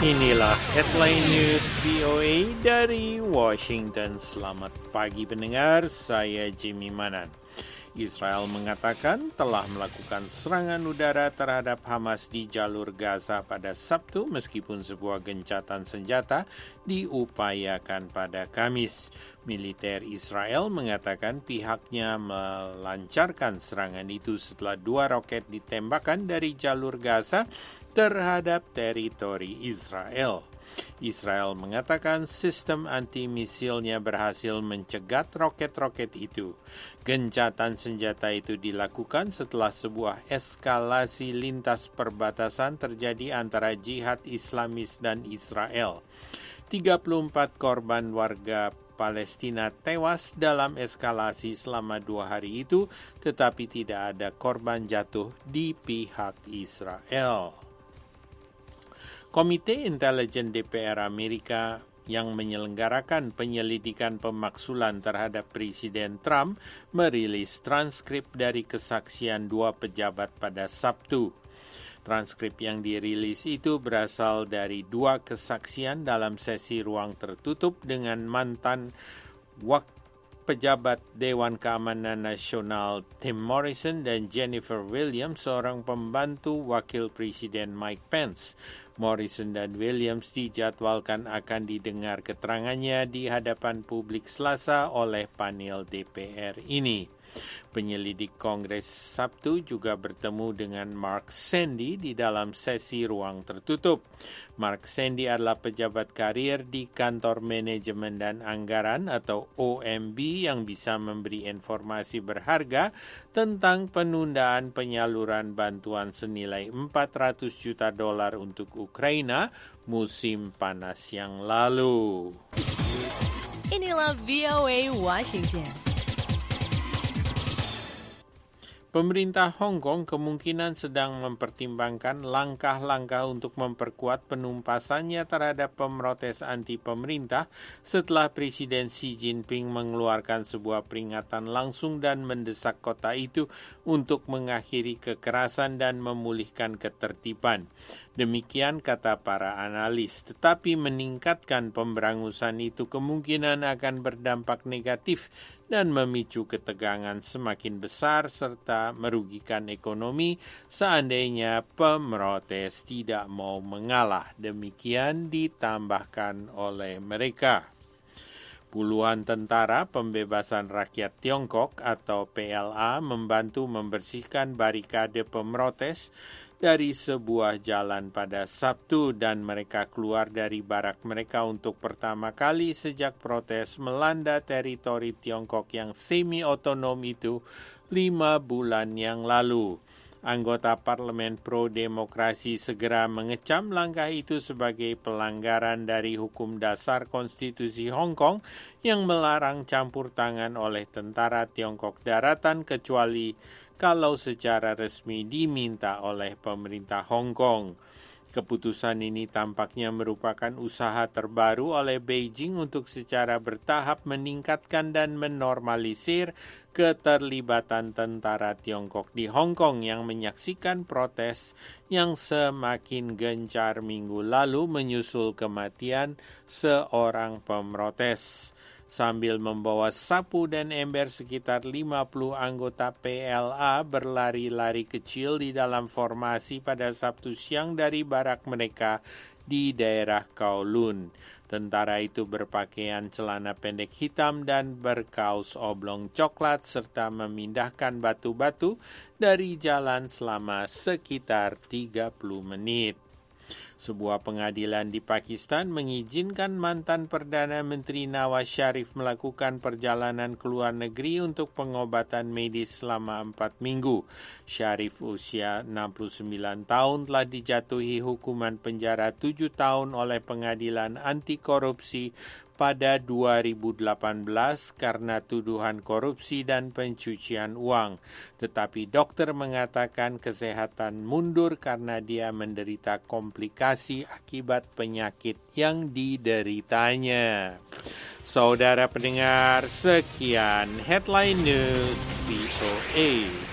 Inilah headline news VOA dari Washington. Selamat pagi pendengar, saya Jimmy Manan. Israel mengatakan telah melakukan serangan udara terhadap Hamas di jalur Gaza pada Sabtu meskipun sebuah gencatan senjata diupayakan pada Kamis. Militer Israel mengatakan pihaknya melancarkan serangan itu setelah 2 roket ditembakkan dari jalur Gaza terhadap teritori Israel. Israel mengatakan sistem anti-misilnya berhasil mencegat roket-roket itu. Gencatan senjata itu dilakukan setelah sebuah eskalasi lintas perbatasan terjadi antara jihad Islamis dan Israel. 34 korban warga Palestina tewas dalam eskalasi selama 2 hari itu, tetapi tidak ada korban jatuh di pihak Israel. Komite Intelijen DPR Amerika yang menyelenggarakan penyelidikan pemaksulan terhadap Presiden Trump merilis transkrip dari kesaksian 2 pejabat pada Sabtu. Transkrip yang dirilis itu berasal dari 2 kesaksian dalam sesi ruang tertutup dengan mantan pejabat Dewan Keamanan Nasional Tim Morrison dan Jennifer Williams, seorang pembantu Wakil Presiden Mike Pence. Morrison dan Williams dijadwalkan akan didengar keterangannya di hadapan publik Selasa oleh panel DPR ini. Penyelidik Kongres Sabtu juga bertemu dengan Mark Sandy di dalam sesi ruang tertutup. Mark Sandy adalah pejabat karir di Kantor Manajemen dan Anggaran atau OMB yang bisa memberi informasi berharga tentang penundaan penyaluran bantuan senilai $400 juta untuk Ukraina musim panas yang lalu. Inilah VOA Washington. Pemerintah Hong Kong kemungkinan sedang mempertimbangkan langkah-langkah untuk memperkuat penumpasannya terhadap pemrotes anti-pemerintah setelah Presiden Xi Jinping mengeluarkan sebuah peringatan langsung dan mendesak kota itu untuk mengakhiri kekerasan dan memulihkan ketertiban. Demikian kata para analis, tetapi meningkatkan pemberangusan itu kemungkinan akan berdampak negatif dan memicu ketegangan semakin besar serta merugikan ekonomi seandainya pemrotes tidak mau mengalah. Demikian ditambahkan oleh mereka. Puluhan tentara pembebasan rakyat Tiongkok atau PLA membantu membersihkan barikade pemrotes dari sebuah jalan pada Sabtu dan mereka keluar dari barak mereka untuk pertama kali sejak protes melanda teritori Tiongkok yang semi-otonom itu 5 bulan yang lalu. Anggota Parlemen Pro-Demokrasi segera mengecam langkah itu sebagai pelanggaran dari hukum dasar konstitusi Hong Kong yang melarang campur tangan oleh tentara Tiongkok daratan kecuali kalau secara resmi diminta oleh pemerintah Hong Kong. Keputusan ini tampaknya merupakan usaha terbaru oleh Beijing untuk secara bertahap meningkatkan dan menormalisir keterlibatan tentara Tiongkok di Hong Kong yang menyaksikan protes yang semakin gencar minggu lalu menyusul kematian seorang pemrotes. Sambil membawa sapu dan ember, sekitar 50 anggota PLA berlari-lari kecil di dalam formasi pada Sabtu siang dari barak mereka di daerah Kowloon. Tentara itu berpakaian celana pendek hitam dan berkaus oblong coklat serta memindahkan batu-batu dari jalan selama sekitar 30 menit. Sebuah pengadilan di Pakistan mengizinkan mantan Perdana Menteri Nawaz Sharif melakukan perjalanan ke luar negeri untuk pengobatan medis selama 4 minggu. Sharif usia 69 tahun telah dijatuhi hukuman penjara 7 tahun oleh pengadilan anti korupsi pada 2018 karena tuduhan korupsi dan pencucian uang. Tetapi dokter mengatakan kesehatan mundur karena dia menderita komplikasi akibat penyakit yang dideritanya. Saudara pendengar, sekian Headline News VOA.